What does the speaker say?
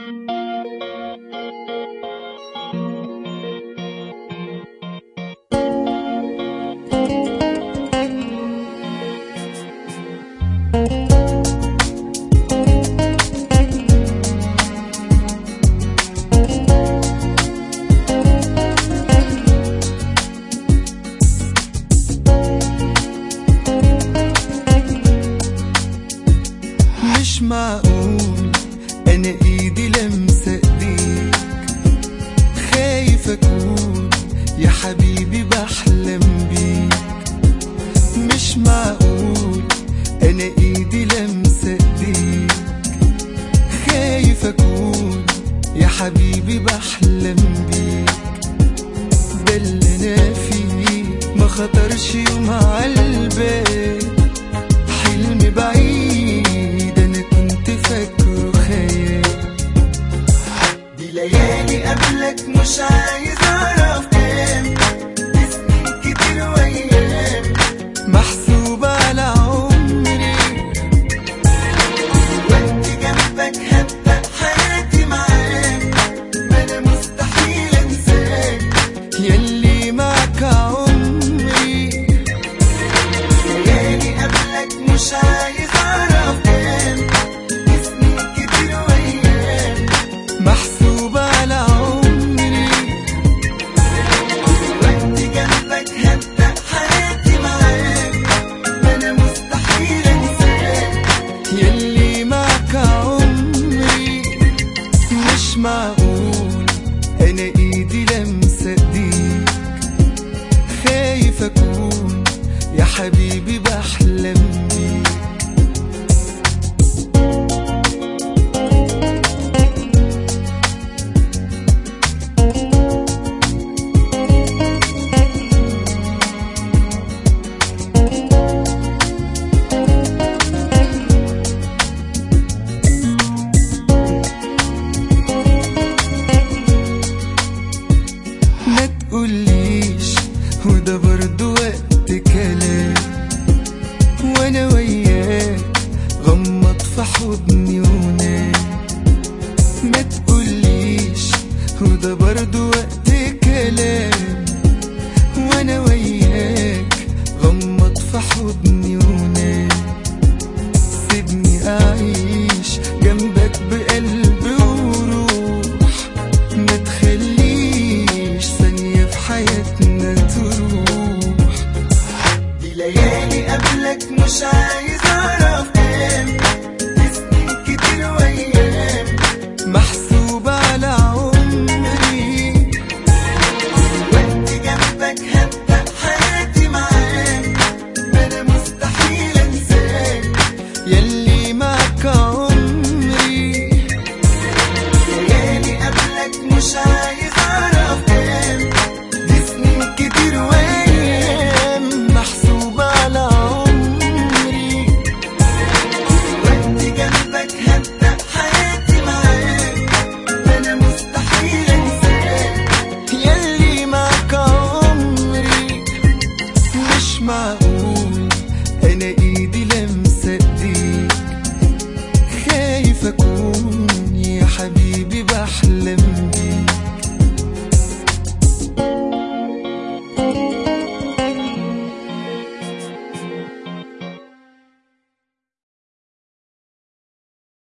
مش معقول انا ايدي لمسة ايديك، خايف اكون يا حبيبي بحلم بيك. مش معقول انا ايدي لمسة ايديك، خايف اكون يا حبيبي بحلم بيك. ده اللي انا فيه ما خطرش يوم عالبال، حلم بعيد انا كنت فاكره خيال. دي ليالي قبلك مش عايز اعرف كام، دي سنين كتير وايام محسوبة على عمري. وقت جنبك هبدأ حياتي معاك، ما انا مستحيل انساك ياللي معاك عمري. ليالي قبلك مش عايز اعرف كام، دي سنين كتير وايام محسوبة على عمري. وقت جنبك هبدأ حياتي معاك، ما انا مستحيل انساك ياللي معاك عمري. مش معقول انا ايدي لمسة ايديك، خايف اكون يا حبيبي بحلم بيك. ما تقوليش وده برضو وقت كلام، وانا وياك غمض في حضني ونام. ما تقوليش وده برضو وقت كلام، وانا وياك غمض في حضني ونام. سيبني اعيش جنبك بقلب وروح، ما تخليش ثانية في حياتنا تروح. دي ليالي قبلك مش عايز اعرف كام، دي سنين كتير وايام محسوبة على عمري. وقت جنبك هبدأ حياتي معاك، ما انا مستحيل انساك ياللي معاك عمري. ليالي قبلك مش عايز اعرف كام، دي سنين كتير وايام محسوبة على عمري. وقت جنبك هبدأ حياتي معاك، ما انا مستحيل انساك ياللي معاك عمري. مش معقول انا ايدي لمسة ايديك، خايف اكون يا حبيبي بحلم بيك.